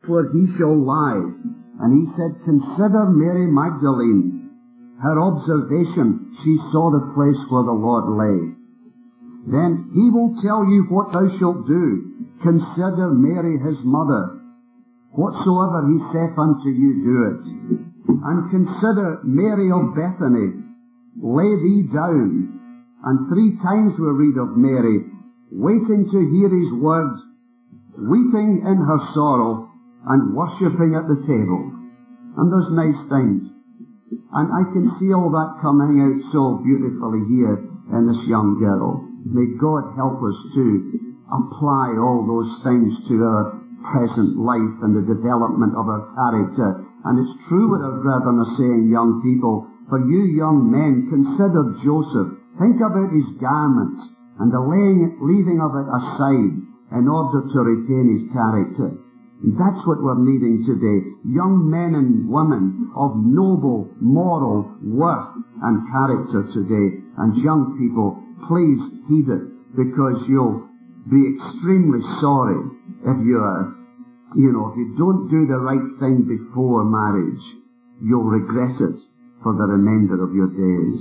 where he shall lie. And he said, consider Mary Magdalene. Her observation, she saw the place where the Lord lay. Then he will tell you what thou shalt do. Consider Mary his mother. Whatsoever he saith unto you, do it. And consider Mary of Bethany. Lay thee down. And 3 times we read of Mary, waiting to hear his words, weeping in her sorrow, and worshipping at the table. And there's nice things. And I can see all that coming out so beautifully here in this young girl. May God help us to apply all those things to our present life and the development of our character. And it's true what our brethren are saying, young people. For you young men, consider Joseph. Think about his garments and the leaving of it aside in order to retain his character. And that's what we're needing today. Young men and women of noble, moral worth and character today. And young people, please heed it, because you'll be extremely sorry if if you don't do the right thing before marriage. You'll regret it for the remainder of your days.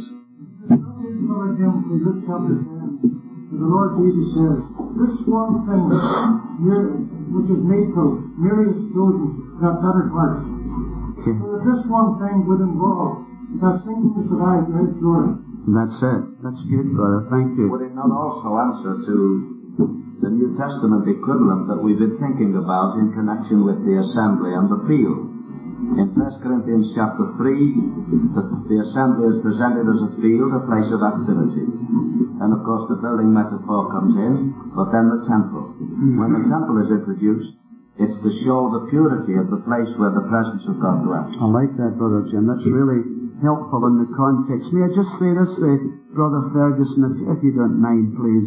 The Lord Jesus says, this one thing which is needful, Mary is chosen, that better part. Okay. So this one thing would involve that singleness of eyes to his glory. That's it. That's good, brother. Thank you. Would it not also answer to the New Testament equivalent that we've been thinking about in connection with the assembly and the field? In 1 Corinthians chapter 3, the assembly is presented as a field, a place of activity. And of course the building metaphor comes in, but then the temple. When the temple is introduced, it's to show the purity of the place where the presence of God dwells. I like that, Brother Jim. That's really helpful in the context. May I just say this, Brother Ferguson, if you don't mind, please.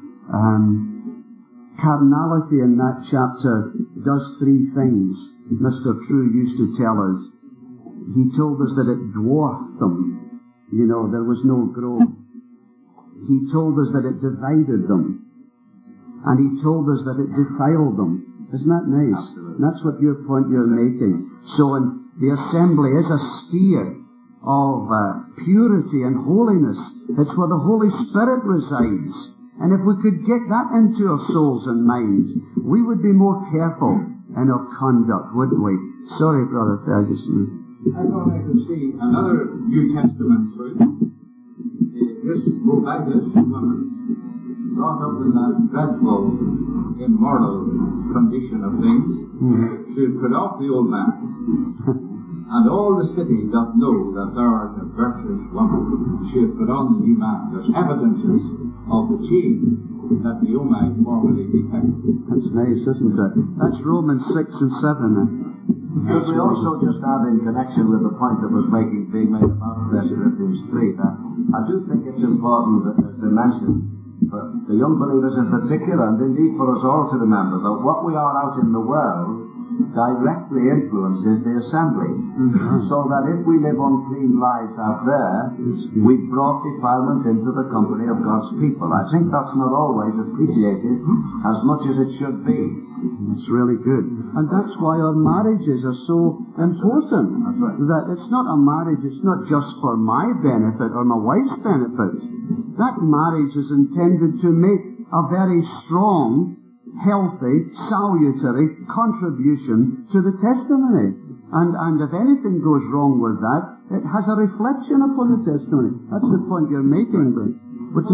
Carnality in that chapter does 3 things. Mr. True used to tell us. He told us that it dwarfed them. There was no growth. He told us that it divided them. And he told us that it defiled them. Isn't that nice? Absolutely. That's what your point you're making. So the assembly is a sphere of purity and holiness. It's where the Holy Spirit resides. And if we could get that into our souls and minds, we would be more careful in our conduct, wouldn't we? Sorry, Brother Ferguson. I thought I could see another New Testament truth. This rebellious woman, brought up in that dreadful, immoral condition of things, should put off the old man. And all the city doth know that thou art a virtuous woman. She hath put on the new man. There's evidences of the change that the old man formerly detected. That's nice, isn't it? That's Romans 6 and 7. Could we also just add in connection with the point that was being made about 1 Corinthians 3, that I do think it's important that as they mentioned, for the young believers in particular, and indeed for us all to remember, that what we are out in the world directly influences the assembly. So that if we live unclean lives out there, we've brought defilement into the company of God's people. I think that's not always appreciated as much as it should be. That's really good. And that's why our marriages are so important. That's right. That it's not a marriage, it's not just for my benefit or my wife's benefit. That marriage is intended to make a very strong, healthy, salutary contribution to the testimony. And if anything goes wrong with that, it has a reflection upon the testimony. That's the point you're making. But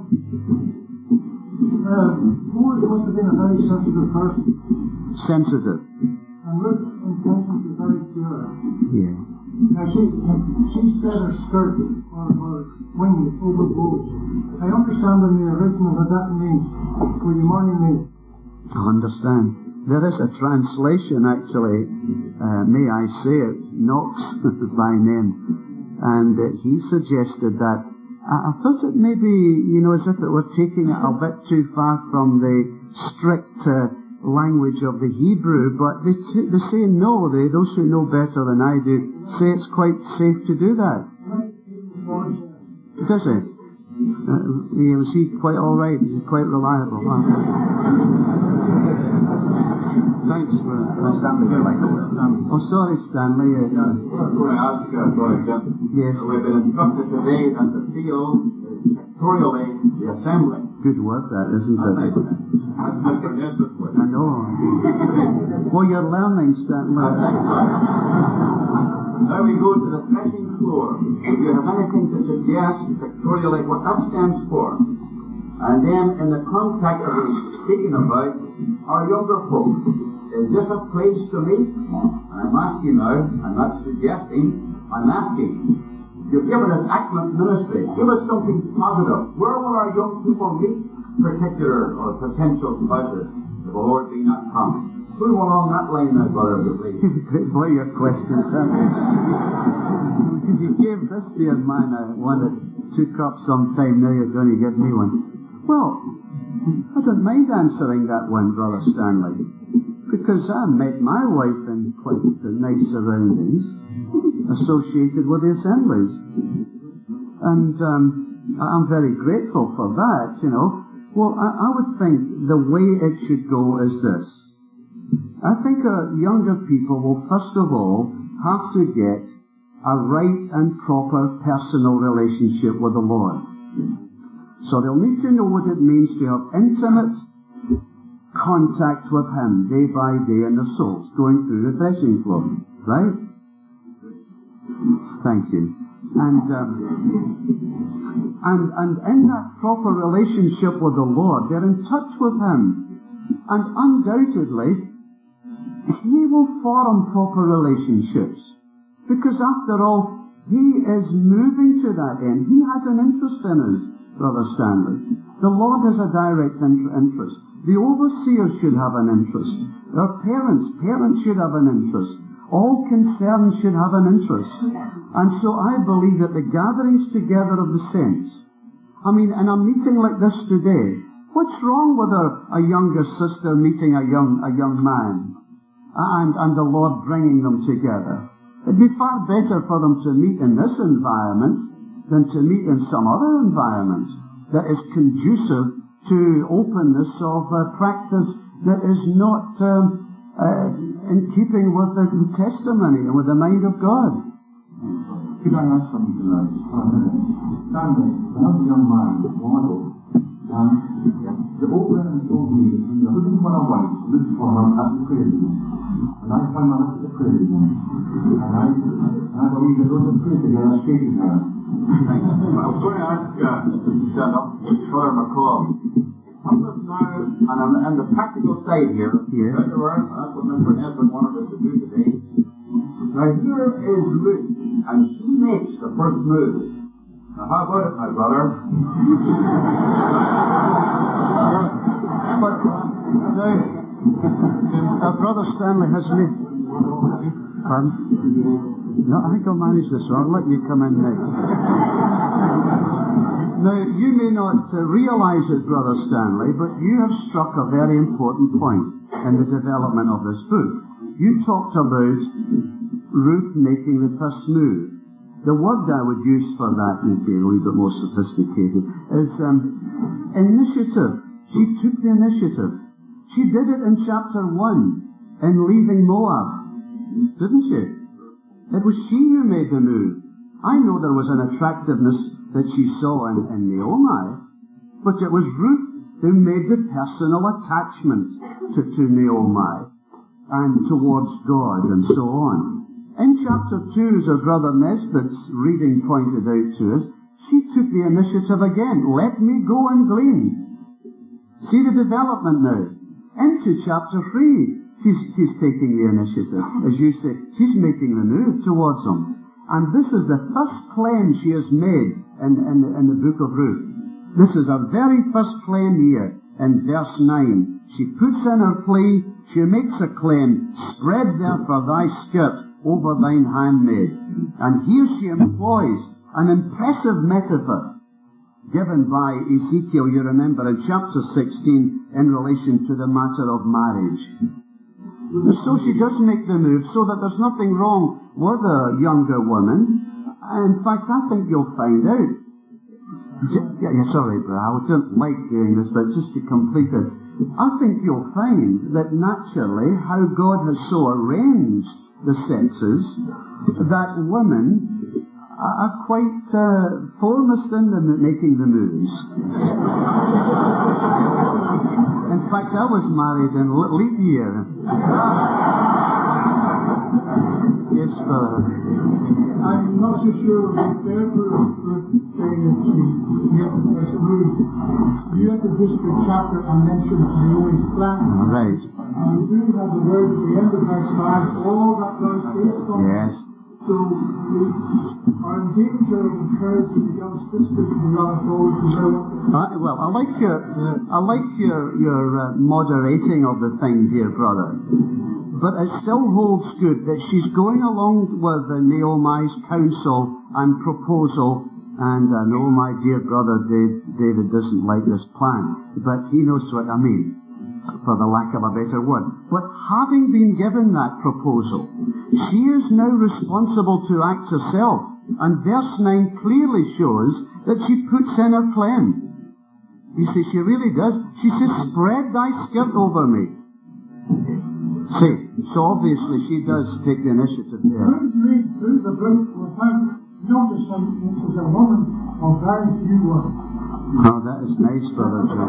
Moses must have been a very sensitive person. sensitive. And Ruth's intentions were very pure. Yeah. Now she spread her skirt on her wing over both. I understand in the original that means, will you marry me? I understand. There is a translation, actually, may I say it, Knox by name, and he suggested that, I thought it may be, as if it were taking it a bit too far from the strict language of the Hebrew, but they say no, those who know better than I do, say it's quite safe to do that. Does it? Was he quite alright? Is he quite reliable? Thank Stanley would like to word. Oh, sorry, Stanley. I was going to ask, Brother Jim. Yes. We've been instructed today that the field is pictorially the assembly. Good word, that, isn't it? That's Mr. Nesbitt's word. I know. Well, you're learning, Stanley. Now we go to the threshing floor. If you have anything to suggest pictorially what that stands for, and then in the context that we're speaking about, our younger folk, is this a place to meet? And I'm asking now, I'm not suggesting, I'm asking. You've given us excellent ministry. Give us something positive. Where will our young people meet particular or potential spouses if the Lord be not come? Move along that line now, brother, please. Great boy, your question, son. You gave this dear man one that took up some time, now you're going to give me one. Well, I don't mind answering that one, Brother Stanley, because I met my wife in quite nice surroundings associated with the assemblies. And I'm very grateful for that, you know. Well, I would think the way it should go is this. I think younger people will first of all have to get a right and proper personal relationship with the Lord. So they'll need to know what it means to have intimate contact with Him day by day in their souls, going through the threshing floor. Right? Thank you. And in that proper relationship with the Lord, they're in touch with Him. And undoubtedly, He will form proper relationships. Because after all, He is moving to that end. He has an interest in us, Brother Stanley. The Lord has a direct interest. The overseers should have an interest. Our parents should have an interest. All concerned should have an interest. And so I believe that the gatherings together of the saints, I mean, in a meeting like this today, what's wrong with a younger sister meeting a young man? And the Lord bringing them together. It'd be far better for them to meet in this environment than to meet in some other environment that is conducive to openness of practice that is not in keeping with the testimony and with the mind of God. Could I ask something tonight? Stanley, when I was a young man, model, the old man told me that when you're looking for a wife, look for her at the prayer room. And I found her at the prayer room. And I believe that those that pray together are shaking her. I was going to ask Father McCall. Help us now, and on the practical side here, that's what Mr. Nesbitt wanted us to do today. Now here is Ruth, and she makes the first move. Now how about it, my brother? But now, Brother Stanley has made... Pardon? No, I think I'll manage this one. I'll let you come in next. Now, you may not realize it, Brother Stanley, but you have struck a very important point in the development of this book. You talked about Ruth making the first move. The word I would use for that, and be a little bit more sophisticated, is initiative. She took the initiative. She did it in chapter 1, in leaving Moab, didn't she? It was she who made the move. I know there was an attractiveness that she saw in Naomi, but it was Ruth who made the personal attachment to Naomi and towards God and so on. In chapter 2, as our Brother Nesbitt's reading pointed out to us, she took the initiative again. Let me go and glean. See the development now. Into chapter 3, she's taking the initiative. As you say, she's making the move towards him. And this is the first claim she has made in the book of Ruth. This is her very first claim here in verse 9. She puts in her plea, she makes a claim, spread therefore thy skirt over thine handmaid. And here she employs an impressive metaphor given by Ezekiel, you remember, in chapter 16 in relation to the matter of marriage. So she does make the move so that there's nothing wrong with a younger woman. In fact, I think you'll find out. Sorry, bro, I don't like doing this, but just to complete it. I think you'll find that naturally how God has so arranged the sexes that women are quite foremost in making the moves. In fact, I was married in leap year. Yes, I'm not so sure what Deborah would say that she yet has moved. You had the district chapter and mentioned Naomi's plan. Right. And we do have the word at the end of verse 5, all that thou sayest from Yes. So we are in danger of encouraging the young sisters to run forward to their Well, I like your moderating of the thing, dear brother. But it still holds good that she's going along with Naomi's counsel and proposal. And I know my dear brother David doesn't like this plan, but he knows what I mean, for the lack of a better word. But having been given that proposal, she is now responsible to act herself. And verse 9 clearly shows that she puts in her claim. You see, she really does. She says, spread thy skirt over me. See, so obviously she does take the initiative there. Read through the book without noticing this is a woman of very few words. Oh, that is nice, Brother Joe.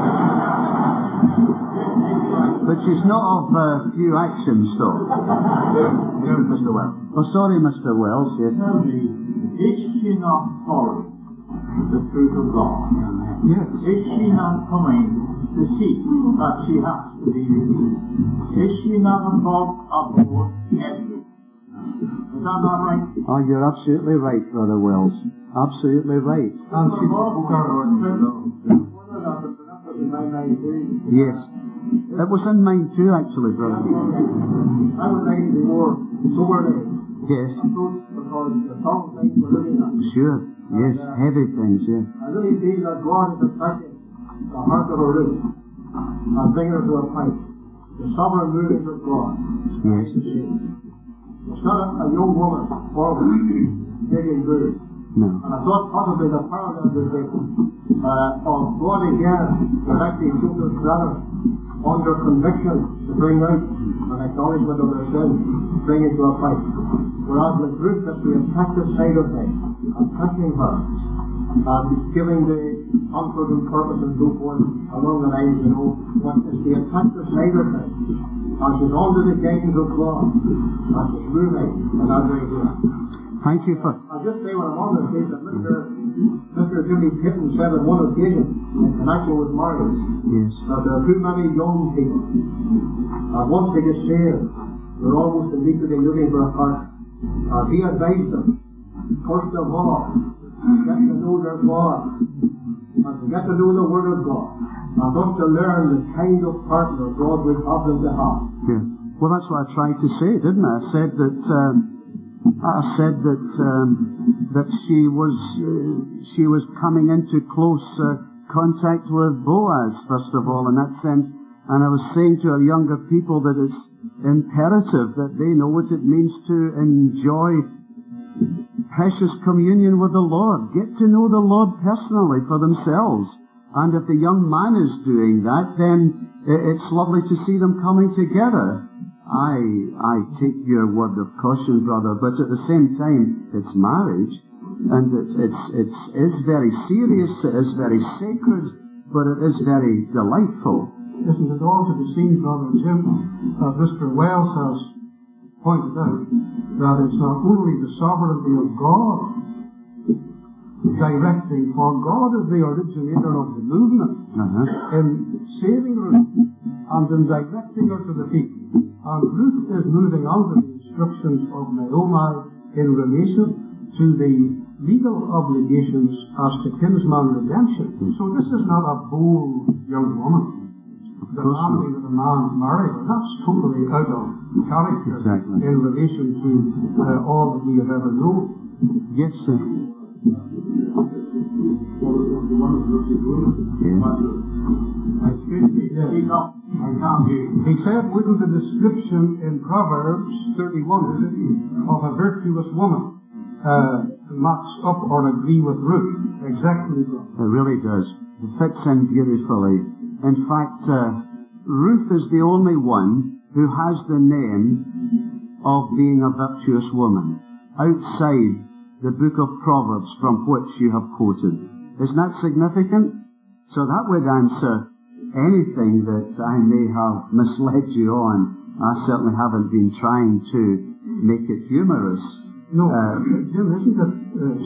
But she's not of few actions, though. Here's Mr. Wells. Oh, sorry, Mr. Wells. Yes. Tell me, is she not following the truth of God? Yes. Is she not coming to see that she has to be redeemed? Is she not above everything? Is that not right? Oh, you're absolutely right, Brother Wells. Absolutely right. And she Yes. It was in mine too, actually, brother. I would like to be more sober Yes. because the song things we're looking at. Sure. Yes. Heavy things, yes. I really feel that God is attacking the heart of a root and bringing her to a point. The sovereign moving of God. Yes. It's not a young woman forward, digging good. No. And I thought possibly the parallel would be of God again directing children's brothers under conviction to bring out an acknowledgement of their sin, bring it to a point. Whereas with Ruth, that the attractive side of things, attacking her, and giving the comfort and purpose and so forth along the lines, what is the attractive side of things. And she's under the guidance of God, and she's moving in that way here. Thank you for... I'll just say when I'm on this case that Mr. Jimmy Pitton said on one occasion in connection with marriage that there are too many young people that once they get saved, they're almost immediately looking for a partner. He advised them, first of all, get to know their God, and to get to know the Word of God, and thus to learn the kind of partner God would have them to have. Yeah. Well, that's what I tried to say, didn't I? I said that she was coming into close contact with Boaz, first of all, in that sense. And I was saying to our younger people that it's imperative that they know what it means to enjoy precious communion with the Lord. Get to know the Lord personally for themselves. And if the young man is doing that, then it's lovely to see them coming together. I take your word of caution, brother, but at the same time, it's marriage, and it's very serious, it is very sacred, but it is very delightful. Isn't it all to be seen, Brother Jim, as Mr. Wells has pointed out, that it's not only the sovereignty of God directing, for God is the originator of the movement in saving Ruth and in directing her to the people. And Ruth is moving under the instructions of Naomi in relation to the legal obligations as to kinsman redemption. So this is not a bold young woman demanding that a man marry her. That's totally out of character in relation to all that we have ever known. Yes, sir. He said, wouldn't the description in Proverbs 31 of a virtuous woman match up or agree with Ruth? Exactly. It really does. It fits in beautifully In fact, Ruth is the only one who has the name of being a virtuous woman outside the book of Proverbs from which you have quoted. Isn't that significant? So that would answer anything that I may have misled you on. I certainly haven't been trying to make it humorous. No, Jim, isn't it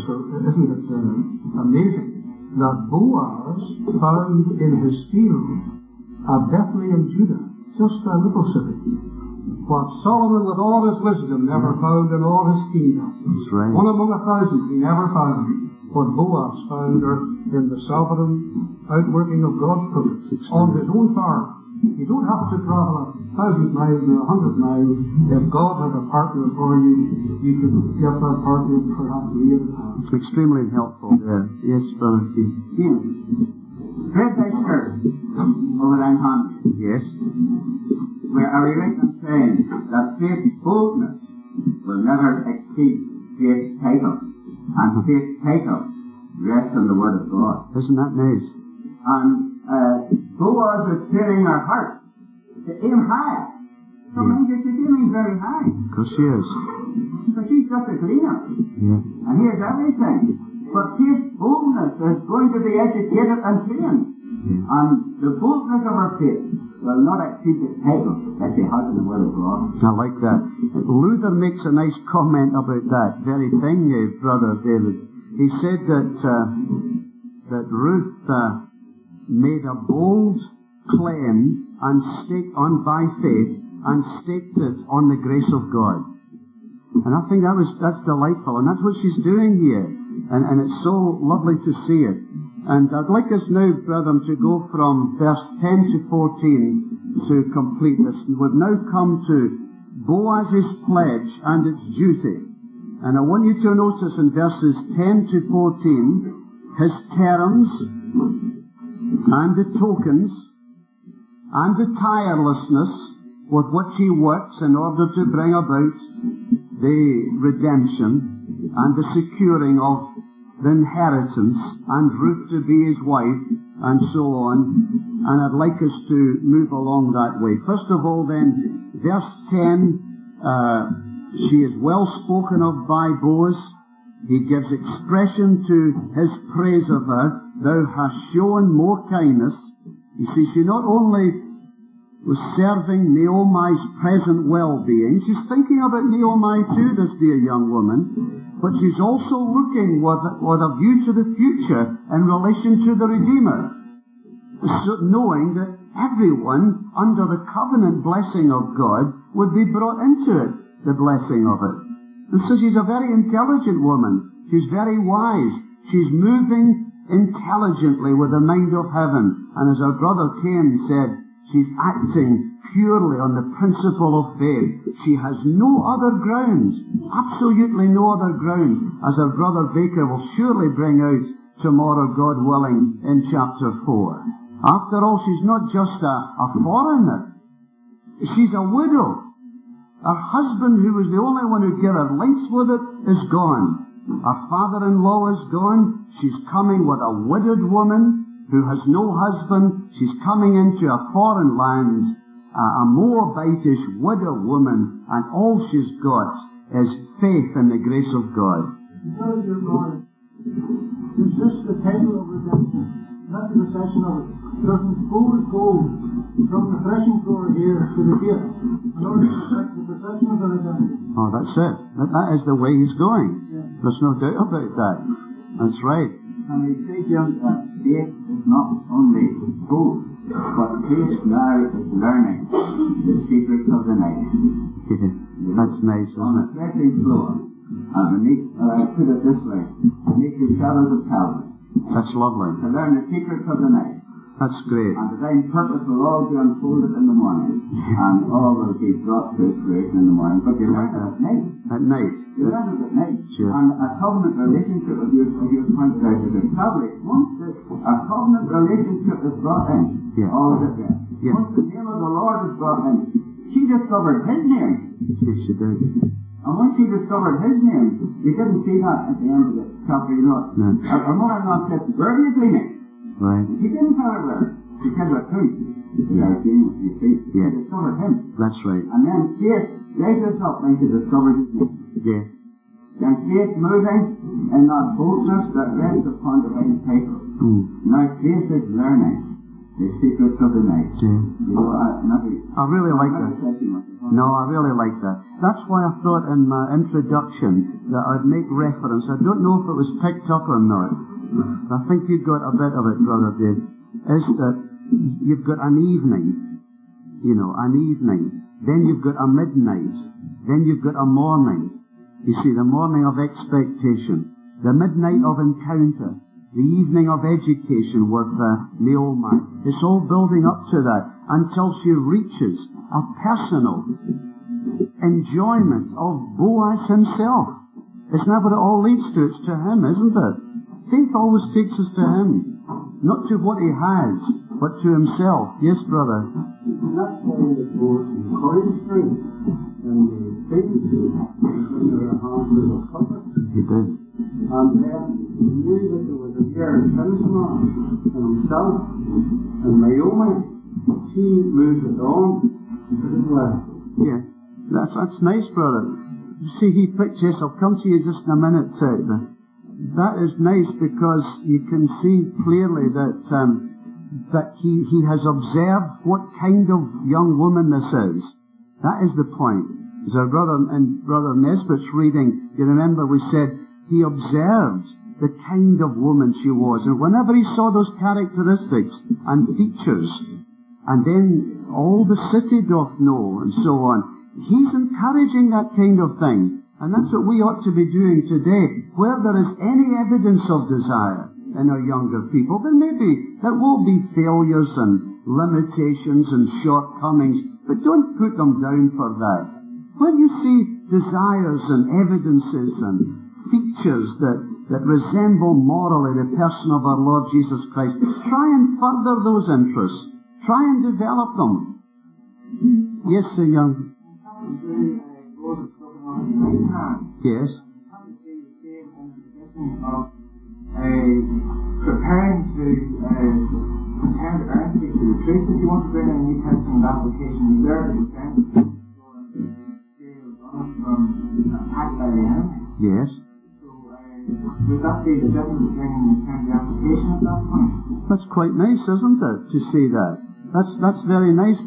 amazing that Boaz found in his field at Bethlehem, Judah, just a little city, what Solomon with all his wisdom never found in all his kingdom. That's right. One among 1,000 he never found. What Boaz found her in the sovereign outworking of God's purpose on his own farm. You don't have to travel 1,000 miles or 100 miles. If God has a partner for you, you can get that partner perhaps near the time. It's extremely helpful there. Yes, Brother Keith. Yes. Great Church over in Hungary. Yes. Where are we right in saying that faith's boldness will never exceed faith's title, and faith's title rests on the Word of God. Isn't that nice? And Boaz is telling her heart to aim high. So means she's aiming very high. Because she is. So she's just a gleaner. Yeah. And here's everything. But faith's boldness is going to be educated and trained. Yeah. And the boldness of her faith will not exceed the title that she has in the Word of God. I like that. Luther makes a nice comment about that very thing, Brother David. He said that Ruth made a bold claim and staked on by faith and staked it on the grace of God. And I think that's delightful, and that's what she's doing here. And it's so lovely to see it. And I'd like us now, brethren, to go from verse 10 to 14 to complete this. We've now come to Boaz's pledge and its duty. And I want you to notice in verses 10 to 14 his terms and the tokens and the tirelessness with which he works in order to bring about the redemption and the securing of the inheritance and Ruth to be his wife and so on. And I'd like us to move along that way. First of all then, verse 10, she is well spoken of by Boaz. He gives expression to his praise of her. Thou hast shown more kindness. You see, she not only was serving Naomi's present well-being, she's thinking about Naomi too, this dear young woman, but she's also looking with a view to the future in relation to the Redeemer, so knowing that everyone under the covenant blessing of God would be brought into it, the blessing of it. And so she's a very intelligent woman. She's very wise. She's moving intelligently with the mind of heaven. And as our brother Cain said, she's acting purely on the principle of faith. She has no other grounds, absolutely no other ground, as our brother Baker will surely bring out tomorrow, God willing, in chapter 4. After all, she's not just a foreigner. She's a widow. Her husband, who was the only one who gave her links with it, is gone. Her father-in-law is gone. She's coming with a widowed woman who has no husband. She's coming into a foreign land, a Moabitish widow woman, and all she's got is faith in the grace of God. Is this the title of redemption? Not the possession of it. Doesn't food go from the threshing floor here to the gate in order to protect the possession of the redemption? Oh, that's it. That is the way he's going. Yeah. There's no doubt about that. That's right. And we say, Jim, that faith is not only food, but faith now is learning the secrets of the night. That's nice, isn't it? On the threshing floor, and beneath, put it this way, beneath the shadows of Calvary. That's lovely. To learn the secrets of the night. That's great. And divine purpose will all be unfolded in the morning. And all will be brought to fruition in the morning. But you learn it at night. At night. You learn it at night. Sure. And a covenant relationship, as you pointed out, is established. Once a covenant relationship is brought in, all is at rest. Yeah. Once the name of the Lord is brought in, she discovered his name. Yes, she did. And once she discovered his name, you didn't see that at the end of the chapter, you know. No. Her mother-in-law said, where are you gleaning? Right. He didn't tell her where. She came to a tomb. You see, she discovered him. That's right. And then Kate raised us up and she discovered his name. Yeah. And Kate moving in that boldness that rests upon divine title. Now Kate is learning the secrets of the night. Yeah. You know, I really like that. No, I really like that. That's why I thought in my introduction that I'd make reference. I don't know if it was picked up or not. I think you got a bit of it, Brother Dave. Is that you've got an evening, an evening. Then you've got a midnight. Then you've got a morning. You see, the morning of expectation. The midnight of encounter. The evening of education with Naomi. It's all building up to that until she reaches a personal enjoyment of Boaz himself. Isn't that what it all leads to? It's to him, isn't it? Faith always takes us to him. Not to what he has, but to himself. Yes, brother? And that's why it goes encouraged through. And the faith when their hands were covered. He did. And then he knew that there was a year kinsman and himself. And Naomi, she moved it on to the west. Yeah, that's nice, brother. You see, he pictures, I'll come to you just in a minute, that is nice because you can see clearly that he has observed what kind of young woman this is. That is the point. As our brother Nesbitt's reading, you remember we said he observed the kind of woman she was, and whenever he saw those characteristics and features, and then all the city doth know, and so on, he's encouraging that kind of thing. And that's what we ought to be doing today. Where there is any evidence of desire in our younger people, there will be failures and limitations and shortcomings, but don't put them down for that. When you see desires and evidences and features that resemble morally the person of our Lord Jesus Christ, try and further those interests. Try and develop them. Yes, sir, young. Yes. Preparing to contend earnestly for the truth. If you want to bring in a New Testament application, there to defend from attack by the enemy. Yes. So would that be the difference between the application at that point? That's quite nice, isn't it, to see that? That's very nice.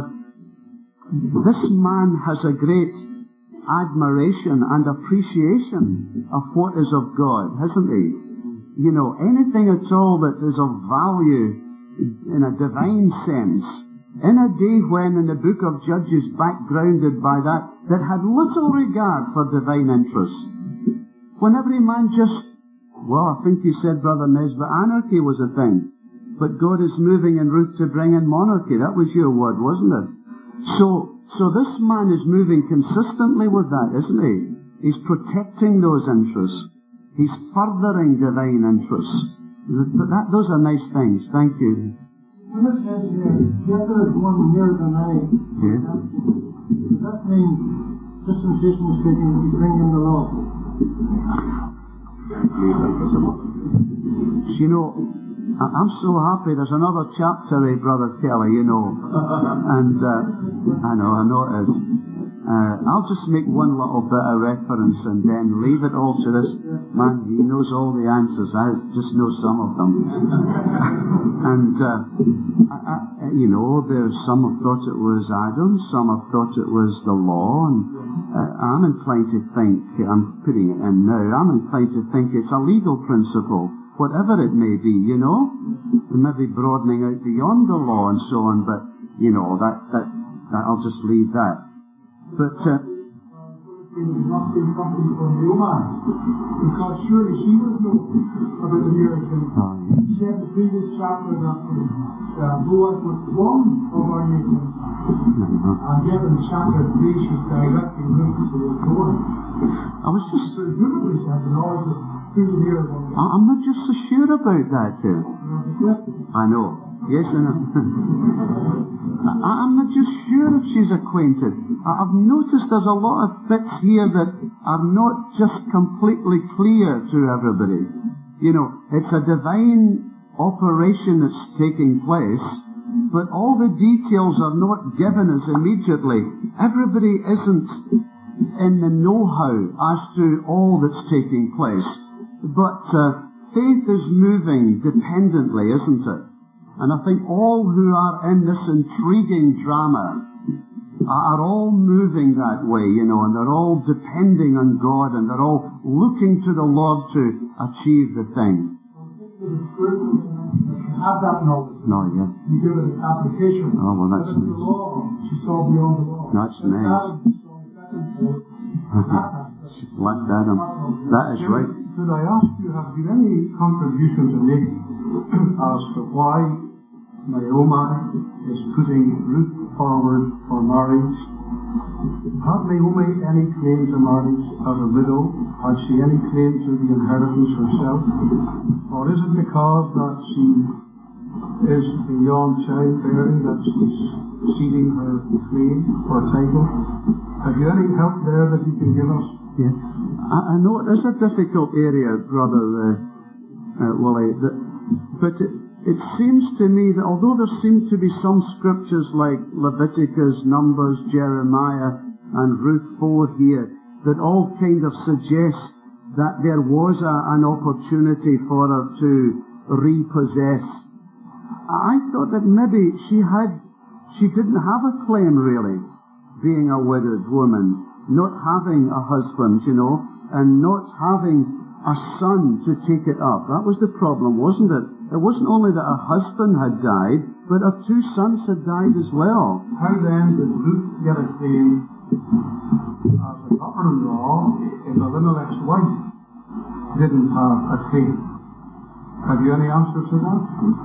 This man has a great admiration and appreciation of what is of God, hasn't he? You know, anything at all that is of value in a divine sense, in a day when in the book of Judges, backgrounded by that had little regard for divine interests. When every man I think you said, Brother Nesbitt, anarchy was a thing. But God is moving en route to bring in monarchy. That was your word, wasn't it? So this man is moving consistently with that, isn't he? He's protecting those interests. He's furthering divine interests. Those are nice things. Thank you. When it says here, together is one nearer than any. Yeah. Does that mean, dispensationally speaking, that you bring in the law? You know, I'm so happy. There's another chapter there, Brother Kelly, you know. And I know it is. I'll just make one little bit of reference and then leave it all to this man. He knows all the answers. I just know some of them. And, there's some have thought it was Adam, some have thought it was the law, and I'm inclined to think, I'm putting it in now, I'm inclined to think it's a legal principle. Whatever it may be, you know, maybe broadening out beyond the law and so on, but, you know, that I'll just leave that. But, not being something from Naomi, because surely she would know about the miracles. She had the previous chapter that Boaz was one of our nations. And yet in chapter 3 she's directly moved to the door. I was just... Presumably said in order to do the miracles. I'm not just so sure about that, too. I know. Yes, I know. I'm not just sure if she's acquainted. I've noticed there's a lot of bits here that are not just completely clear to everybody. You know, it's a divine operation that's taking place, but all the details are not given us immediately. Everybody isn't in the know-how as to all that's taking place. But faith is moving dependently, isn't it? And I think all who are in this intriguing drama are all moving that way, and they're all depending on God, and they're all looking to the Lord to achieve the thing. Have that knowledge. No, yeah. You give it an application. Oh, well, that's nice. The law. She saw beyond the law. That's nice. Like Adam. That is right. Could I ask you, have you any contribution to make as to why Naomi is putting Ruth forward for marriage? Had Naomi any claim to marriage as a widow? Had she any claim to the inheritance herself? Or is it because that she is beyond childbearing that she's ceding her claim or title? Have you any help there that you can give us? Yeah. I know it is a difficult area, Brother Willie, but it seems to me that although there seem to be some scriptures like Leviticus, Numbers, Jeremiah, and Ruth 4 here, that all kind of suggest that there was an opportunity for her to repossess. I thought that maybe she didn't have a claim really, being a widowed woman, not having a husband, and not having a son to take it up. That was the problem, wasn't it? It wasn't only that her husband had died, but her 2 sons had died as well. How then did Ruth get a claim as a daughter-in-law if Elimelech's wife didn't have a claim? Have you any answer to that?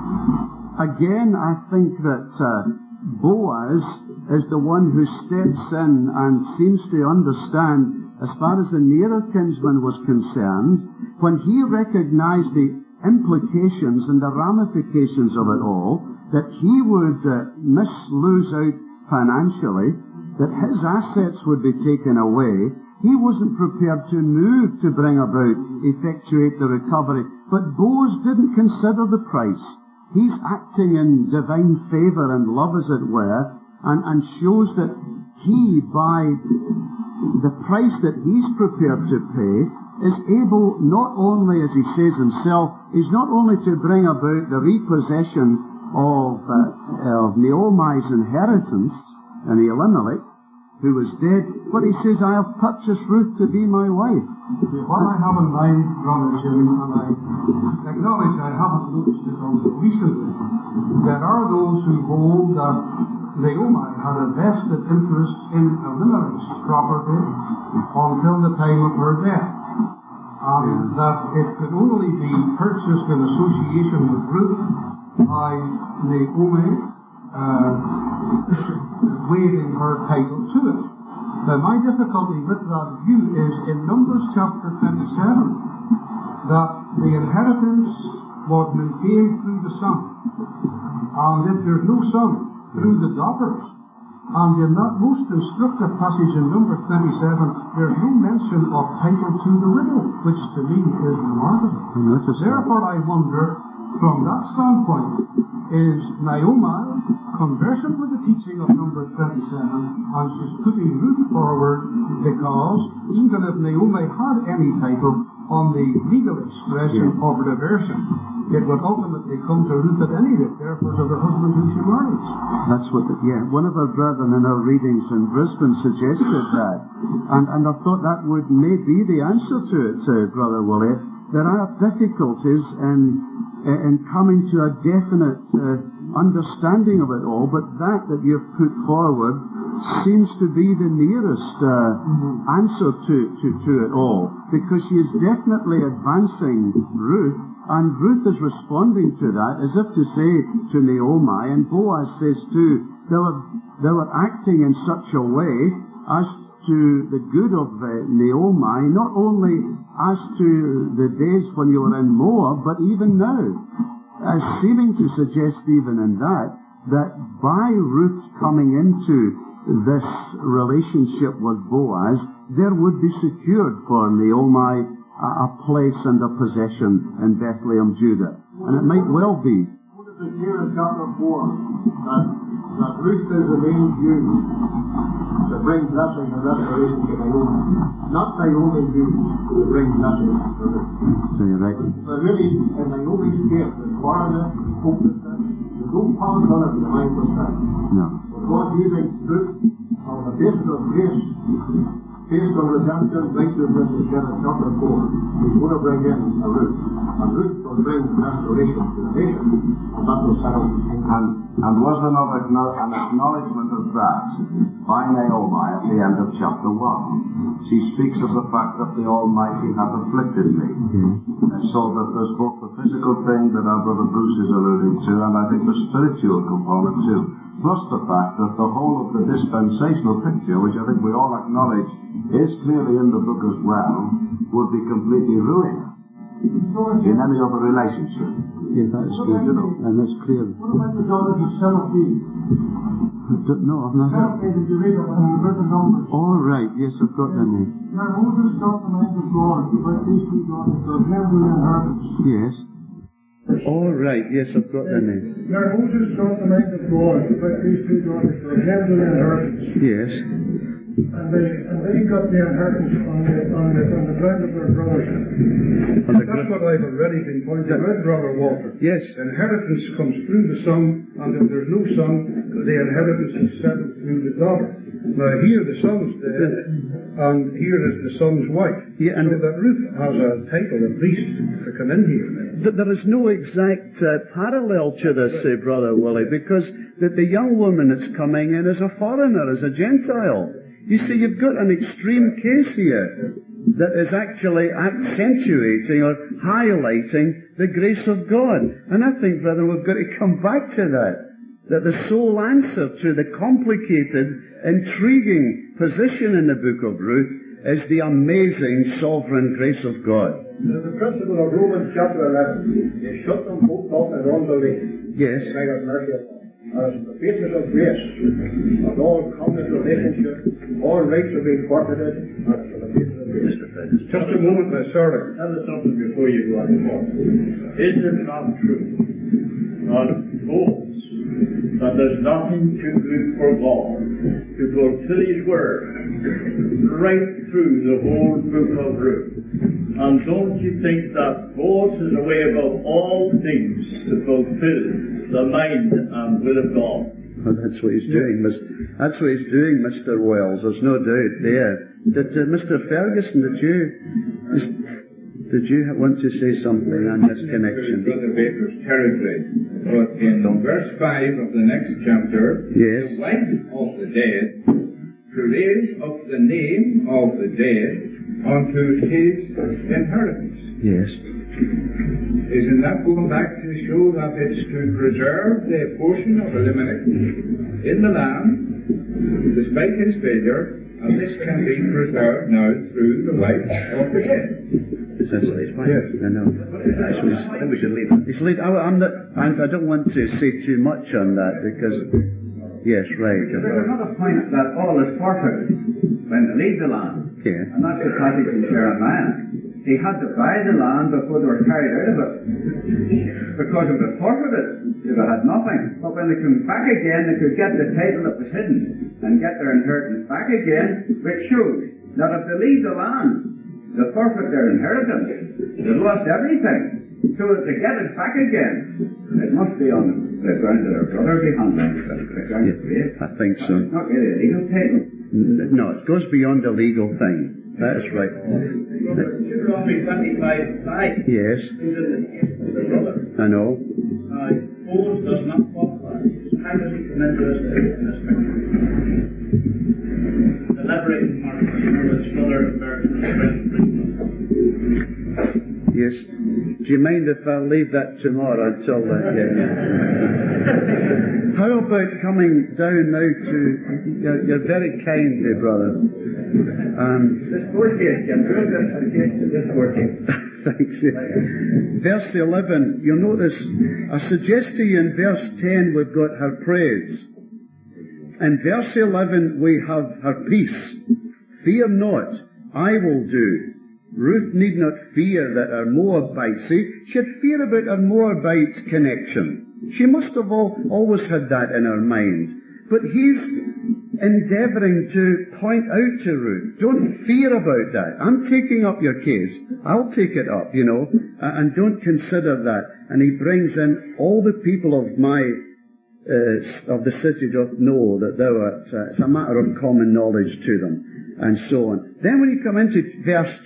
Again, I think that Boaz is the one who steps in and seems to understand, as far as the nearer kinsman was concerned, when he recognized the implications and the ramifications of it all, that he would lose out financially, that his assets would be taken away. He wasn't prepared to move to bring about, effectuate the recovery. But Boaz didn't consider the price. He's acting in divine favour and love, as it were, and shows that he, by the price that he's prepared to pay, is able not only, as he says himself, is not only to bring about the repossession of Naomi's inheritance and Elimelech, who was dead, but he says, I have purchased Ruth to be my wife. What I have in mind, Brother Jim, and I acknowledge I haven't noticed it until recently, there are those who hold that Naomi had a vested interest in Elimelech's property until the time of her death, and that it could only be purchased in association with Ruth by Naomi waiving her title to it. Now, my difficulty with that view is in Numbers chapter 27, that the inheritance was maintained through the son, and if there's no son, through the daughters. And in that most instructive passage in Numbers 27, there's no mention of title to the widow, which to me is remarkable. Therefore, I wonder, from that standpoint, is Naomi conversant with the teaching of Numbers 27, and she's putting Ruth forward because even if Naomi had any title on the legal expression of reversion, it would ultimately come to Ruth at any rate, therefore to the husband who she marries. That's what, one of our brethren in our readings in Brisbane suggested that, and I thought that may be the answer to it, Brother Willie. There are difficulties in coming to a definite understanding of it all, but that you've put forward seems to be the nearest answer to it all, because she is definitely advancing Ruth, and Ruth is responding to that as if to say to Naomi, and Boaz says too, they were acting in such a way as to the good of Naomi, not only as to the days when you were in Moab, but even now, as seeming to suggest even in that by Ruth coming into this relationship with Boaz, there would be secured for Naomi a place and a possession in Bethlehem, Judah. And it might well be. What does it here in chapter 4? That Ruth is the main Jew to bring blessing and restoration to Naomi. Not Naomi Jews to bring blessing to Ruth. So you're right. But really, in Naomi's case, as far as hopelessness, there's no possibility of mind was that. No. But God using Ruth on the basis of grace, based on redemption, righteousness, as said in chapter 4, He's going to bring in a Ruth. And Ruth will bring restoration to the nation. And that will settle the kingdom. And was there not an acknowledgement of that by Naomi at the end of chapter 1? She speaks of the fact that the Almighty hath afflicted me. And so that there's both the physical thing that our brother Bruce is alluding to, and I think the spiritual component too. Plus the fact that the whole of the dispensational picture, which I think we all acknowledge is clearly in the book as well, would be completely ruined in any other relationship. Yeah, that's good, you know, and that's clear. What about the daughters of Seraphim? No, I've not heard. Seraphim, did you read it in the book of Numbers? All right, yes, I've got the name. Now Moses sought the mind of God about these two daughters for giving the inheritance. Yes. All right, yes, I've got the name. Now Moses sought the mind of God about these two daughters for giving the inheritance. Yes. And they got the inheritance on the ground of their brothers. That's what I've already been pointing out, Brother Walter. Yes. Inheritance comes through the son, and if there's no son, the inheritance is settled through the daughter. Now here the son's dead, and here is the son's wife. Yeah, and so that Ruth has a title, a priest, to come in here. There is no exact parallel to this, Brother Willie, because the young woman that's coming in is a foreigner, is a Gentile. You see, you've got an extreme case here that is actually accentuating or highlighting the grace of God. And I think, brother, we've got to come back to that the sole answer to the complicated, intriguing position in the book of Ruth is the amazing sovereign grace of God. The principle of Romans chapter 11 is shut them both off and unbelief. Yes. As the basis of grace, and all covenant relationship, all rights have been forfeited, and it's on the basis of grace. Just a moment, sorry. Tell us something before you go on. Is it not true that those that there's nothing too good for God to fulfill His word right through the whole book of Ruth? And don't you think that God is a way above all things to fulfill the mind and will of God? Well, that's what He's doing. That's what He's doing, Mr. Wells. There's no doubt there. Mr. Ferguson, did you want to say something on this connection? Brother Baker's territory. But in verse 5 of the next chapter, yes. The wife of the dead to raise up the name of the dead unto his inheritance. Yes. Isn't that going back to show that it's to preserve the portion of Elimelech in the land, despite his failure, and this can be preserved now through the wife of the dead? That's right. Yes. I know. I think we should leave it. I don't want to say too much on that because, yes, right. There's another point that all is forfeited when they leave the land. Yeah. And that's the passage in Jeremiah. He had to buy the land before they were carried out of it. Because it was forfeited. They had nothing. But when they come back again, they could get the title that was hidden and get their inheritance back again, which shows that if they leave the land, they forfeit their inheritance. They've lost everything. So that they get it back again, it must be on the ground of their brother behind them. Yeah, I think so. It's not really a legal title. No, it goes beyond a legal thing. That's right. Deuteronomy 25:5. Yes. I know. Suppose does not qualify. How does he come into this picture? Elaborating part of his brother Yes. Do you mind if I leave that tomorrow until that? How about coming down now to? You're very kind, dear brother. This court case, this court case. Thanks. Verse 11, you'll notice, I suggest to you in verse 10 we've got her praise. In verse 11 we have her peace. Fear not, I will do. Ruth need not fear that her Moabite, see, she had fear about her Moabite connection. She must have always had that in her mind. But he's endeavouring to point out to Ruth, don't fear about that. I'm taking up your case. I'll take it up, and don't consider that. And he brings in all the people of of the city doth know that thou art, it's a matter of common knowledge to them, and so on. Then when you come into verse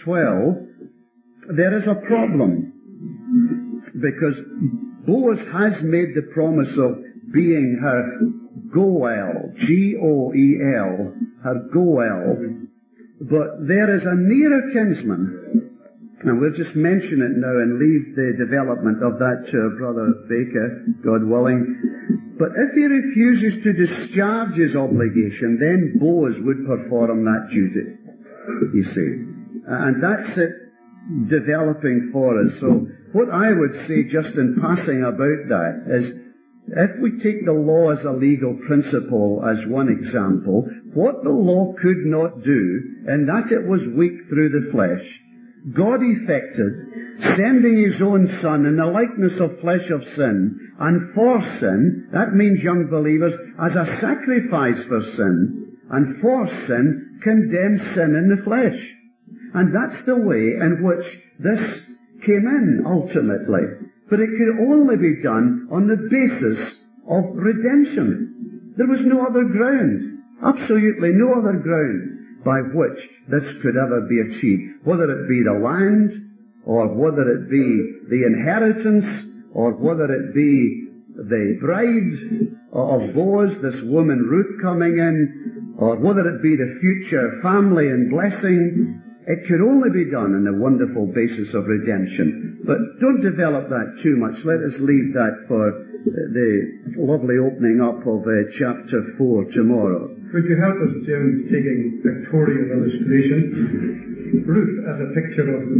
12, there is a problem, because Boaz has made the promise of being her Goel, G-O-E-L, her Goel, but there is a nearer kinsman, and we'll just mention it now and leave the development of that to Brother Baker, God willing. But if he refuses to discharge his obligation, then Boaz would perform that duty, you see. And that's it developing for us. So what I would say just in passing about that is, if we take the law as a legal principle as one example, what the law could not do, in that it was weak through the flesh, God effected, sending His own Son in the likeness of flesh of sin, and for sin, that means, young believers, as a sacrifice for sin, and for sin, condemns sin in the flesh. And that's the way in which this came in, ultimately. But it could only be done on the basis of redemption. There was no other ground, absolutely no other ground, by which this could ever be achieved, whether it be the land, or whether it be the inheritance, or whether it be the bride of Boaz, this woman Ruth coming in, or whether it be the future family and blessing. It could only be done on the wonderful basis of redemption. But don't develop that too much. Let us leave that for the lovely opening up of chapter 4 tomorrow. Could you help us, Jim, taking pictorial illustration? Ruth as a picture of the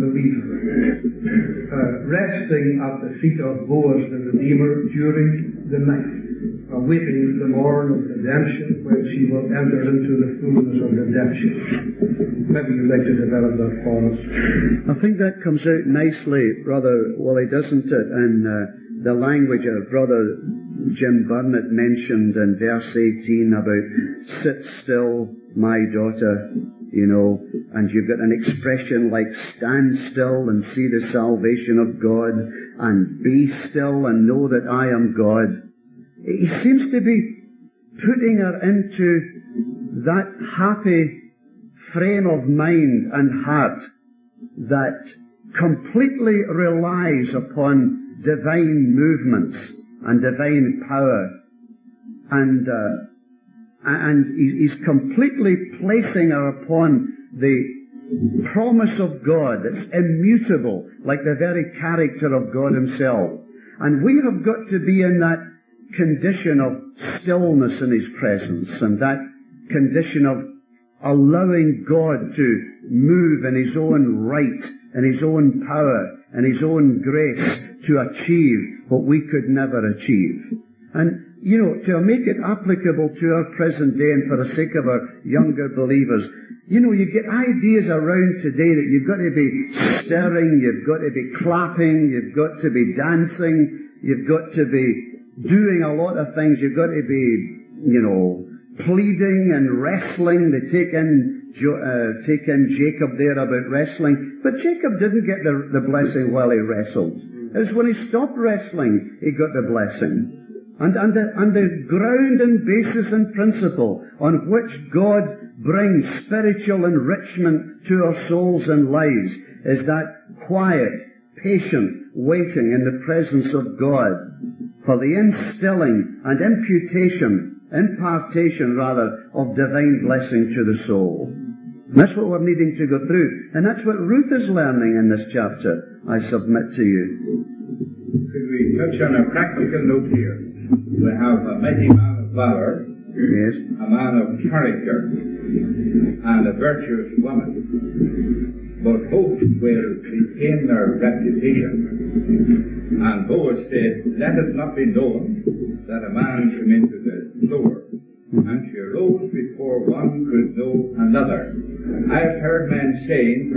believer, resting at the feet of Boaz the Redeemer during the night, awaiting the morn of redemption when she will enter into the fullness of redemption. Maybe you'd like to develop that for us. I think that comes out nicely, Brother Wally, doesn't it? And the language of Brother Jim Burnett mentioned in verse 18 about sit still, my daughter, and you've got an expression like stand still and see the salvation of God, and be still and know that I am God. He seems to be putting her into that happy frame of mind and heart that completely relies upon divine movements and divine power, and he's completely placing her upon the promise of God that's immutable, like the very character of God Himself. And we have got to be in that condition of stillness in His presence, and that condition of allowing God to move in His own right, in His own power, and His own grace to achieve what we could never achieve. And, to make it applicable to our present day and for the sake of our younger believers, you get ideas around today that you've got to be stirring, you've got to be clapping, you've got to be dancing, you've got to be doing a lot of things, you've got to be, pleading and wrestling. They take in Jacob there about wrestling. But Jacob didn't get the blessing while he wrestled. It was when he stopped wrestling, he got the blessing. And the ground and basis and principle on which God brings spiritual enrichment to our souls and lives is that quiet, patient waiting in the presence of God for the instilling and impartation of divine blessing to the soul. And that's what we're needing to go through. And that's what Ruth is learning in this chapter, I submit to you. Could we touch on a practical note here? We have a mighty man of valor, yes, a man of character, and a virtuous woman. But both will retain their reputation. And Boaz said, let it not be known that a man came into the floor. And she arose before one could know another. I've heard men saying,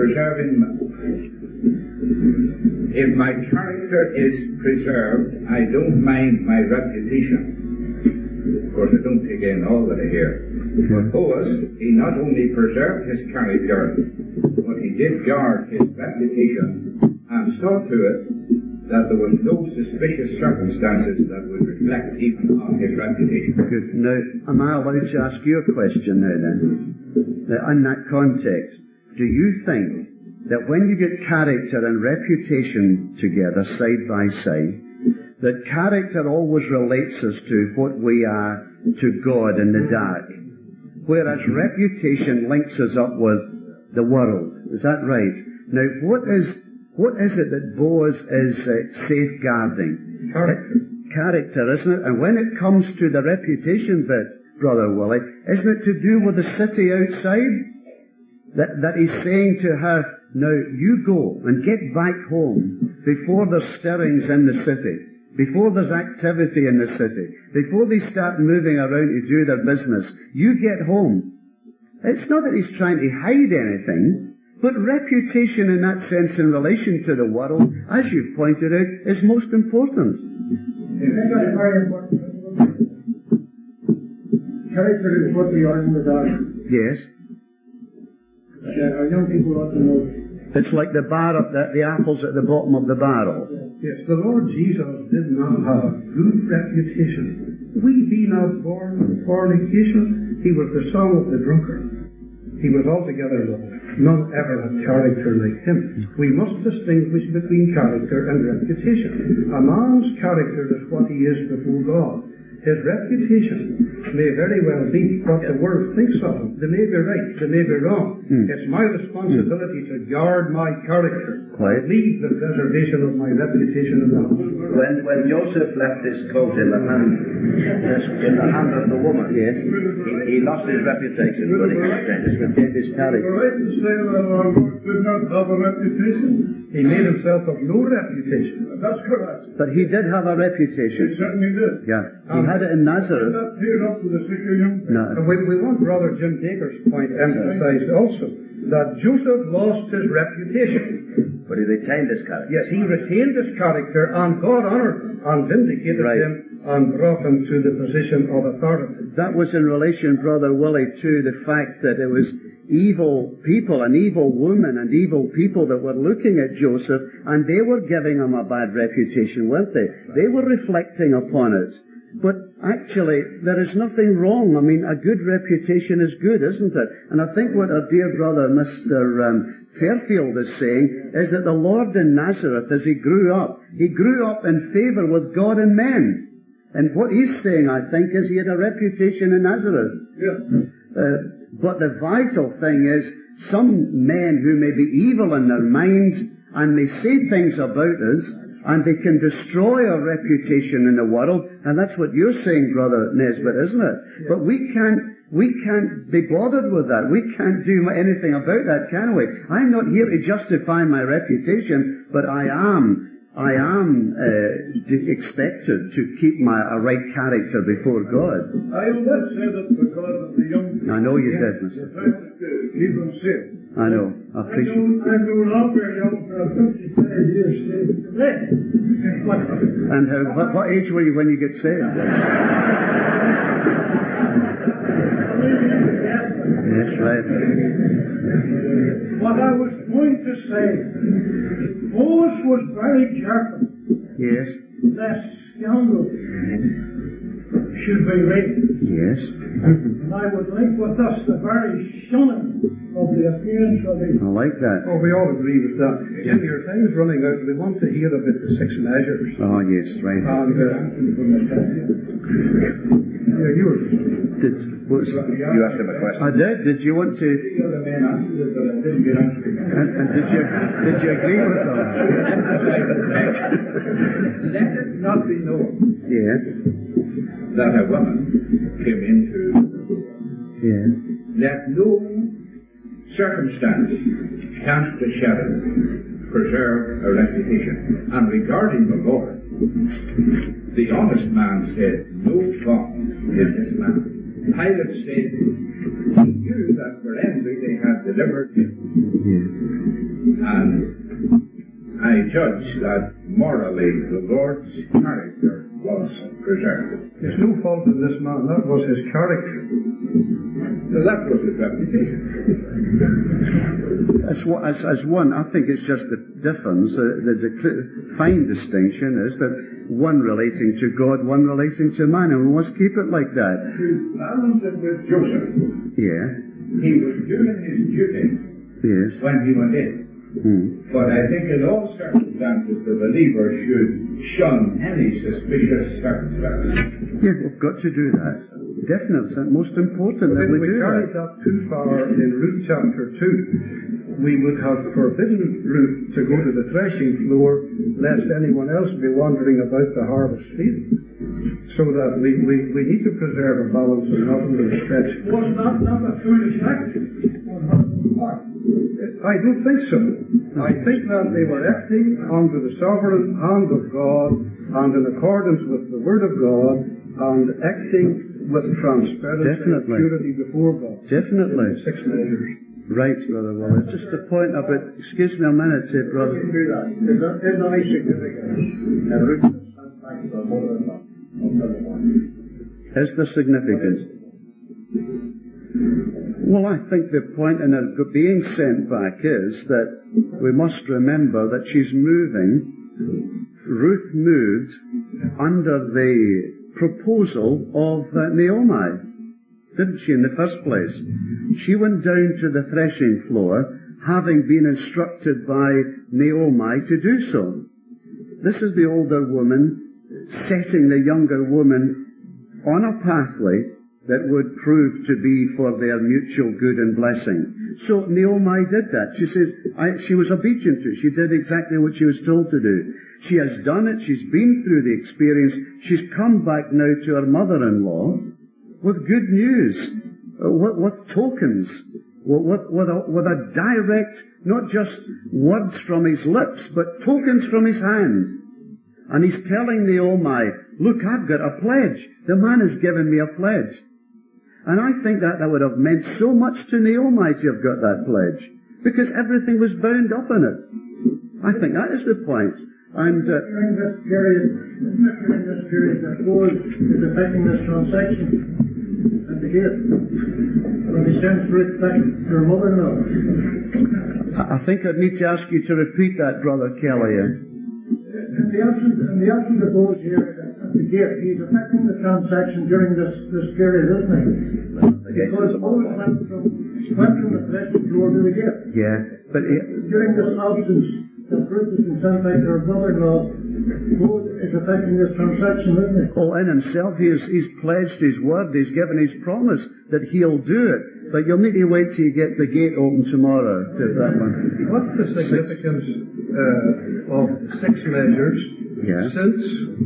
if my character is preserved, I don't mind my reputation. Of course, I don't take in all that I hear. But Boaz, he not only preserved his character, but he did guard his reputation and saw to it that there was no suspicious circumstances that would reflect even on his reputation. Good. Now, am I allowed to ask you a question now then? Now, in that context, do you think that when you get character and reputation together, side by side, that character always relates us to what we are to God in the dark, whereas reputation links us up with the world? Is that right? Now, what is it that Boaz is safeguarding? Character, isn't it? And when it comes to the reputation bit, Brother Willie, isn't it to do with the city outside? That he's saying to her, now you go and get back home before there's stirrings in the city, before there's activity in the city, before they start moving around to do their business. You get home. It's not that he's trying to hide anything, but reputation in that sense in relation to the world, as you've pointed out, is most important. Character is what we are in the dark. Yes. Our young people ought to know. It's like the apples at the bottom of the barrel. Yes, the Lord Jesus did not have a good reputation. We be not born of fornication. He was the son of the drunkard. He was altogether low. None ever had character like him. We must distinguish between character and reputation. A man's character is what he is before God. His reputation may very well be what the world thinks of him. They may be right, they may be wrong. It's my responsibility to guard my character. Leave the preservation of my reputation in the house. When Joseph left his coat in the hand of the woman, yes, he lost his reputation, but he retained his character. Right to say that our Lord did not have a reputation. He made himself of no reputation. That's correct. But he did have a reputation. He certainly did. Yeah. He had it in Nazareth. Not paid up to the sick or young. No. We want Brother Jim Dacre's point emphasized also, that Joseph lost his reputation. But he retained his character. Yes, he retained his character, and God honoured and vindicated him and brought him to the position of authority. That was in relation, Brother Willie, to the fact that it was evil people, an evil woman and evil people that were looking at Joseph, and they were giving him a bad reputation, weren't they? They were reflecting upon it. But actually, there is nothing wrong. I mean, a good reputation is good, isn't it? And I think what our dear brother, Mr. Fairfield, is saying is that the Lord in Nazareth, as he grew up in favour with God and men. And what he's saying, I think, is he had a reputation in Nazareth. Yes. But the vital thing is, some men who may be evil in their minds and may say things about us, and they can destroy our reputation in the world, and that's what you're saying, Brother Nesbitt, isn't it? Yeah. But we can't be bothered with that. We can't do anything about that, can we? I'm not here to justify my reputation, but I am expected to keep a right character before God. I will not say that because of the young people. I know you did, Mr. Keep them safe. I know. I appreciate it. I'm no longer young for 55 years saved today. And what age were you when you get saved? Yes, right. What I was going to say, Boaz was very careful. Yes. Lest scandal should be raised. Yes. And I would link with us the very shunning of the appearance of the... I like that. Oh, we all agree with that. In your time's running out, we want to hear about the 6 measures. Oh, yes, right. And yours. You asked him a question. I did. Did you want to... The other man answered it, but I didn't get answered. And did you agree with them? Let it not be known that a woman came into let no circumstance cast a shadow preserve a reputation. And regarding the Lord, the honest man said, no fault in this man. Pilate said, he knew that for envy Obviously, they had delivered him. And I judge that morally the Lord's character was preserved. There's no fault in this man. That was his character. That was his reputation. As one, I think it's just the difference. The fine distinction is that one relating to God, one relating to man, and we must keep it like that. To balance it with Joseph, he was doing his duty when he went in. But I think in all circumstances the believer should shun any suspicious circumstances. Yeah, we've got to do that. Definitely, it's most important that we do carried that too far in Ruth chapter 2, we would have forbidden Ruth to go to the threshing floor lest anyone else be wandering about the harvest field. So that we need to preserve a balance and not overstretch. Was not a foolish act on her part? I don't think so. I think that they were acting under the sovereign hand of God and in accordance with the Word of God and acting with transparency and purity before God. Definitely. 6 measures. Right, Brother Wallace. Just a point about, excuse me a minute, Brother. You can do that. Is there any significance in Ruth sent back to her mother-in-law? Is there significance? Well, I think the point in her being sent back is that we must remember that she's moving. Ruth moved under the proposal of Naomi, didn't she, in the first place? She went down to the threshing floor, having been instructed by Naomi to do so. This is the older woman setting the younger woman on a pathway that would prove to be for their mutual good and blessing. So Naomi did that. She says, she was obedient to it. She did exactly what she was told to do. She has done it. She's been through the experience. She's come back now to her mother-in-law with good news, with tokens, with a direct, not just words from his lips, but tokens from his hand. And he's telling Naomi, look, I've got a pledge. The man has given me a pledge. And I think that would have meant so much to Naomi to have got that pledge, because everything was bound up in it. I think that is the point. And during this period that Boaz is affecting this transaction at the gate, when he sends Ruth back to her mother-in-law. I think I'd need to ask you to repeat that, Brother Kelly. In the absence of Boaz here at the gate, he's affecting the transaction during this period, isn't he? Because Boaz went from the threshing floor to the gate. Yeah, but during this absence that Ruth has been sent back to her mother-in-law, Boaz is affecting this transaction, isn't he? Oh, in himself, he's pledged his word, he's given his promise that he'll do it. But you'll need to wait till you get the gate open tomorrow to that one. What's the significance of 6 measures since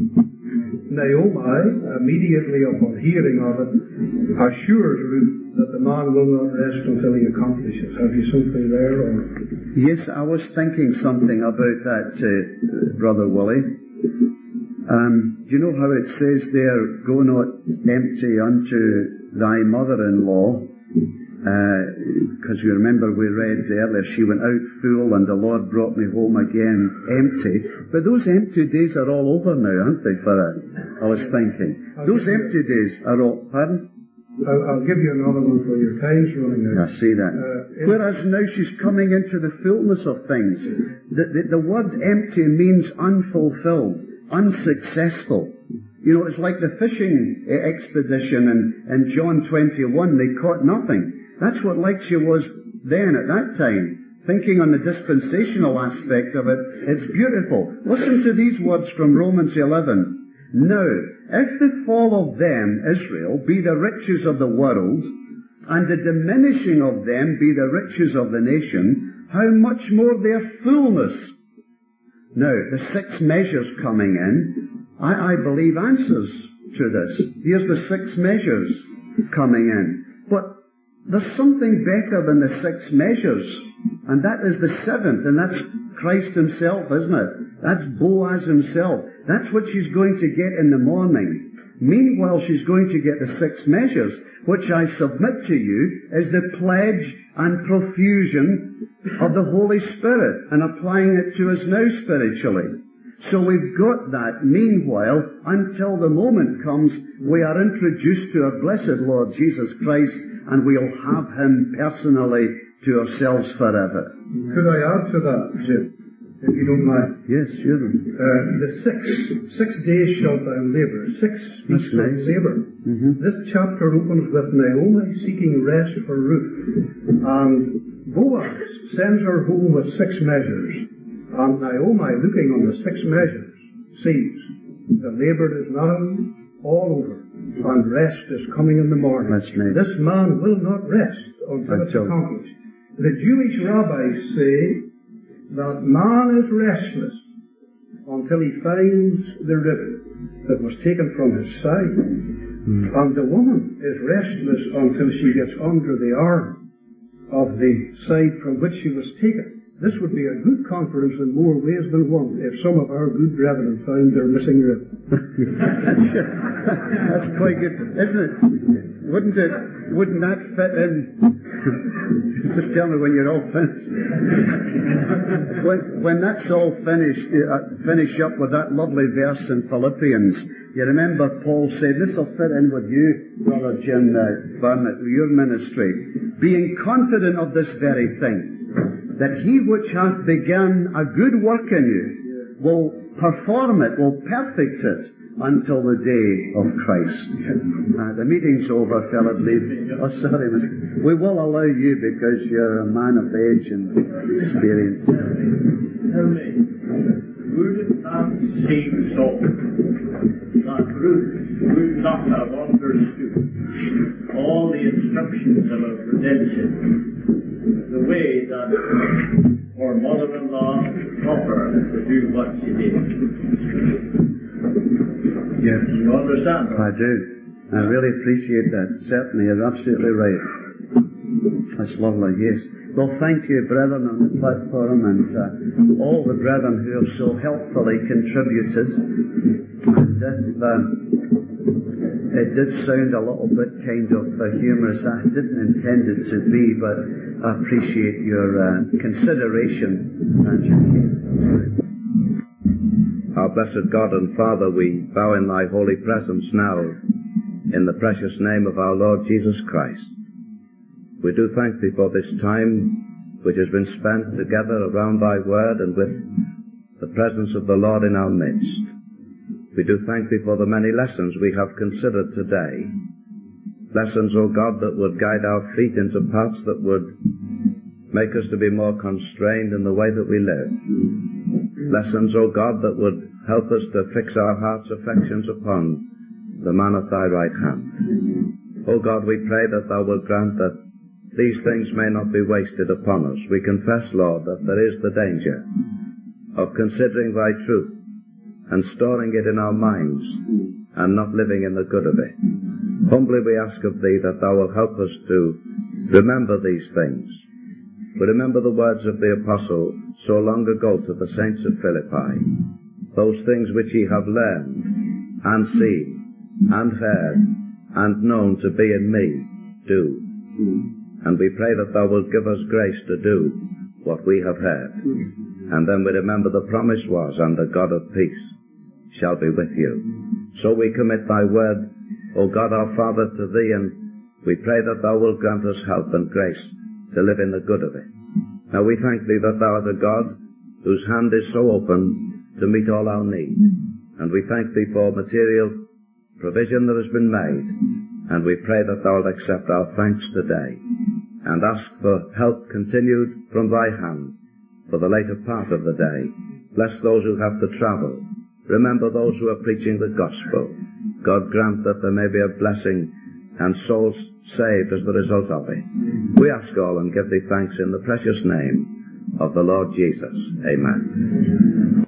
Naomi, immediately upon hearing of it, assures Ruth that the man will not rest until he accomplishes? Have you something there? Or? Yes, I was thinking something about that, Brother Willie. You know how it says there, go not empty unto thy mother-in-law, because you remember we read earlier, she went out full and the Lord brought me home again empty. But those empty days are all over now, aren't they, for her? I was thinking. Those empty days are all, pardon? I'll give you another one for your time's running out. I see that. Whereas now she's coming into the fullness of things. The word empty means unfulfilled, unsuccessful. You know, it's like the fishing expedition in John 21. They caught nothing. That's what like she was then at that time. Thinking on the dispensational aspect of it, it's beautiful. Listen to these words from Romans 11. Now, if the fall of them, Israel, be the riches of the world, and the diminishing of them be the riches of the nation, how much more their fullness? Now, the 6 measures coming in, I believe answers to this. Here's the 6 measures coming in. But there's something better than the 6 measures, and that is the 7th, and that's Christ himself, isn't it? That's Boaz himself. That's what she's going to get in the morning. Meanwhile, she's going to get the 6 measures, which I submit to you is the pledge and profusion of the Holy Spirit, and applying it to us now spiritually. So we've got that. Meanwhile, until the moment comes, we are introduced to our blessed Lord Jesus Christ, and we'll have Him personally to ourselves forever. Could I add to that, Jim, if you don't mind? Yes, sure. The 6 days shalt thou labour, 6 weeks of labour. This chapter opens with Naomi seeking rest for Ruth, and Boaz sends her home with 6 measures. And Naomi, looking on the 6 measures, sees the labour is now all over, and rest is coming in the morning. This man will not rest until it's accomplished. The Jewish rabbis say that man is restless until he finds the ribbon that was taken from his side. And the woman is restless until she gets under the arm of the side from which she was taken. This would be a good conference in more ways than one if some of our good brethren found their missing rib. That's quite good, isn't it? Wouldn't that fit in? Just tell me when you're all finished. When that's all finished, finish up with that lovely verse in Philippians. You remember Paul said, this will fit in with you, Brother Jim Burnett, your ministry. Being confident of this very thing, that He which hath begun a good work in you will perform it, will perfect it until the day of Christ. The meeting's over, Philip. Oh, sorry. We will allow you because you're a man of age and experience. Tell me, would it not seem so that Ruth would not have understood all the instructions about redemption the way that her mother-in-law taught her to do what she did? Yes. You understand that? I do. I really appreciate that. Certainly, you're absolutely right. That's lovely, yes. Well, thank you, brethren, on the platform, and all the brethren who have so helpfully contributed. And it did sound a little bit kind of humorous. I didn't intend it to be, but I appreciate your consideration and your care. Our blessed God and Father, we bow in Thy holy presence now in the precious name of our Lord Jesus Christ. We do thank Thee for this time which has been spent together around Thy Word and with the presence of the Lord in our midst. We do thank Thee for the many lessons we have considered today. Lessons, O God, that would guide our feet into paths that would make us to be more constrained in the way that we live. Lessons, O God, that would help us to fix our heart's affections upon the man at Thy right hand. O God, we pray that Thou wilt grant that these things may not be wasted upon us. We confess, Lord, that there is the danger of considering Thy truth and storing it in our minds and not living in the good of it. Humbly we ask of Thee that Thou wilt help us to remember these things. We remember the words of the Apostle so long ago to the saints of Philippi. Those things which ye have learned and seen and heard and known to be in me, do. And we pray that Thou wilt give us grace to do what we have heard. And then we remember the promise was, and the God of peace shall be with you. So we commit Thy word, O God our Father, to Thee, and we pray that Thou wilt grant us help and grace to live in the good of it. Now we thank Thee that Thou art a God whose hand is so open to meet all our needs. And we thank Thee for material provision that has been made. And we pray that Thou wilt accept our thanks today and ask for help continued from Thy hand for the later part of the day. Bless those who have to travel. Remember those who are preaching the gospel. God grant that there may be a blessing and souls saved as the result of it. We ask all and give Thee thanks in the precious name of the Lord Jesus. Amen.